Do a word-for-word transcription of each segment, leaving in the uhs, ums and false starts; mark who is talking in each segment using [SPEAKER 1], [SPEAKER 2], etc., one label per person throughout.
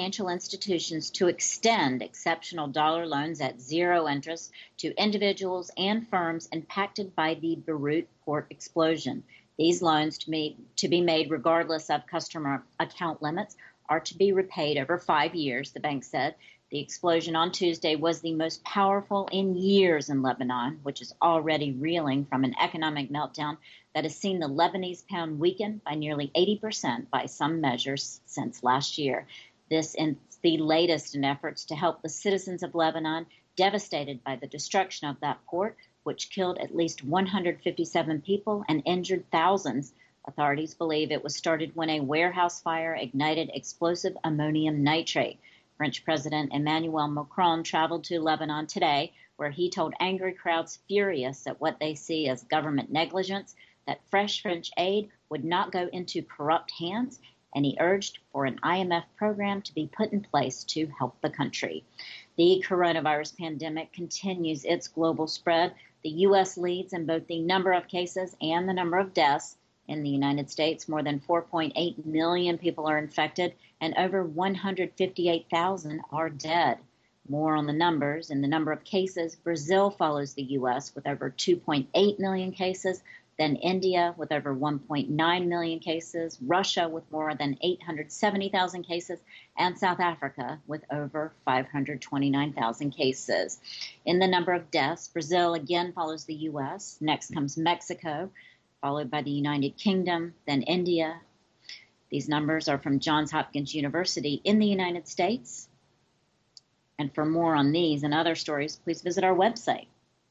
[SPEAKER 1] financial institutions to extend exceptional dollar loans at zero interest to individuals and firms impacted by the Beirut port explosion. These loans, to be, to be made regardless of customer account limits, are to be repaid over five years, the bank said. The explosion on Tuesday was the most powerful in years in Lebanon, which is already reeling from an economic meltdown that has seen the Lebanese pound weaken by nearly eighty percent by some measures since last year. This is the latest in efforts to help the citizens of Lebanon devastated by the destruction of that port, which killed at least one hundred fifty-seven people and injured thousands. Authorities believe it was started when a warehouse fire ignited explosive ammonium nitrate. French President Emmanuel Macron traveled to Lebanon today, where he told angry crowds furious at what they see as government negligence that fresh French aid would not go into corrupt hands, and he urged for an I M F program to be put in place to help the country. The coronavirus pandemic continues its global spread. The U S leads in both the number of cases and the number of deaths. In the United States, more than four point eight million people are infected and over one hundred fifty-eight thousand are dead. More on the numbers. In the number of cases, Brazil follows the U S with over two point eight million cases, then India with over one point nine million cases, Russia with more than eight hundred seventy thousand cases, and South Africa with over five hundred twenty-nine thousand cases. In the number of deaths, Brazil again follows the U S. Next comes Mexico, followed by the United Kingdom, then India. These numbers are from Johns Hopkins University in the United States. And for more on these and other stories, please visit our website.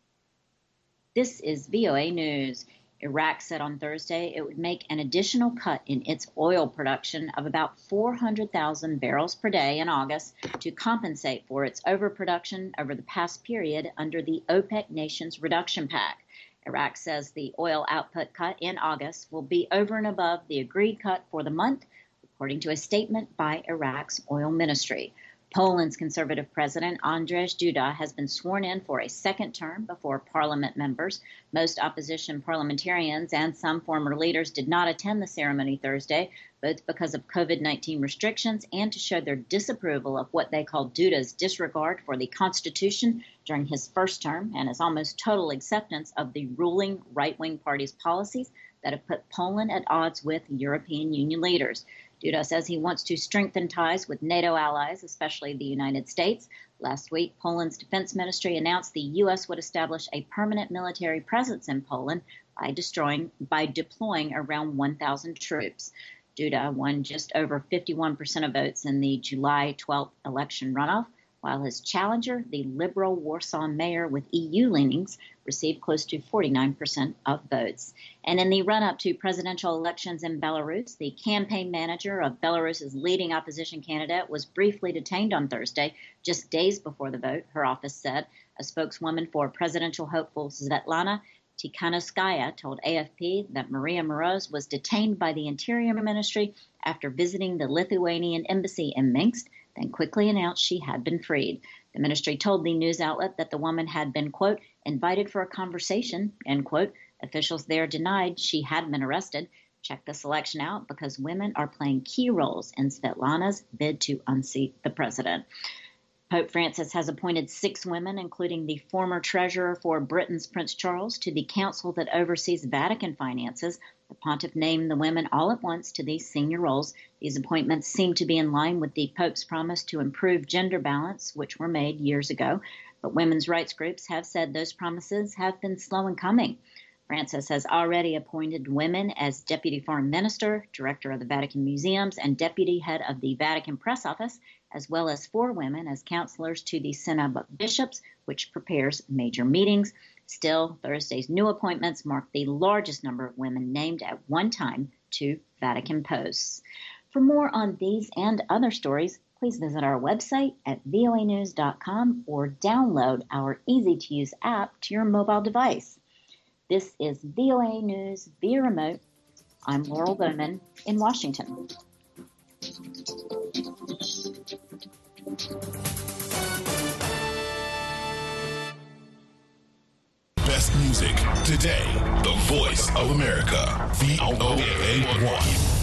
[SPEAKER 1] This is V O A News. Iraq said on Thursday it would make an additional cut in its oil production of about four hundred thousand barrels per day in August to compensate for its overproduction over the past period under the OPEC nations reduction pact. Iraq says the oil output cut in August will be over and above the agreed cut for the month, according to a statement by Iraq's oil ministry. Poland's conservative president, Andrzej Duda, has been sworn in for a second term before parliament members. Most opposition parliamentarians and some former leaders did not attend the ceremony Thursday, both because of COVID nineteen restrictions and to show their disapproval of what they call Duda's disregard for the Constitution during his first term and his almost total acceptance of the ruling right-wing party's policies that have put Poland at odds with European Union leaders. Duda says he wants to strengthen ties with NATO allies, especially the United States. Last week, Poland's defense ministry announced the U S would establish a permanent military presence in Poland by destroying, by deploying around one thousand troops. Duda won just over fifty-one percent of votes in the July twelfth election runoff, while his challenger, the liberal Warsaw mayor with E U leanings, received close to forty-nine percent of votes. And in the run-up to presidential elections in Belarus, the campaign manager of Belarus's leading opposition candidate was briefly detained on Thursday, just days before the vote, her office said. A spokeswoman for presidential hopeful Svetlana Tikhanovskaya told A F P that Maria Moroz was detained by the Interior Ministry after visiting the Lithuanian embassy in Minsk, then quickly announced she had been freed. The ministry told the news outlet that the woman had been, quote, invited for a conversation, end quote. Officials there denied she had been arrested. Check this election out because women are playing key roles in Svetlana's bid to unseat the president. Pope Francis has appointed six women, including the former treasurer for Britain's Prince Charles, to the council that oversees Vatican finances. The pontiff named the women all at once to these senior roles. These appointments seem to be in line with the Pope's promise to improve gender balance, which were made years ago. But women's rights groups have said those promises have been slow in coming. Francis has already appointed women as Deputy Foreign Minister, Director of the Vatican Museums, and Deputy Head of the Vatican Press Office, as well as four women as counselors to the Synod of Bishops, which prepares major meetings. Still, Thursday's new appointments mark the largest number of women named at one time to Vatican posts. For more on these and other stories, please visit our website at V O A news dot com or download our easy-to-use app to your mobile device. This is V O A News via remote. I'm Laurel Bowman in Washington.
[SPEAKER 2] Best music today. The voice of America. V O A one.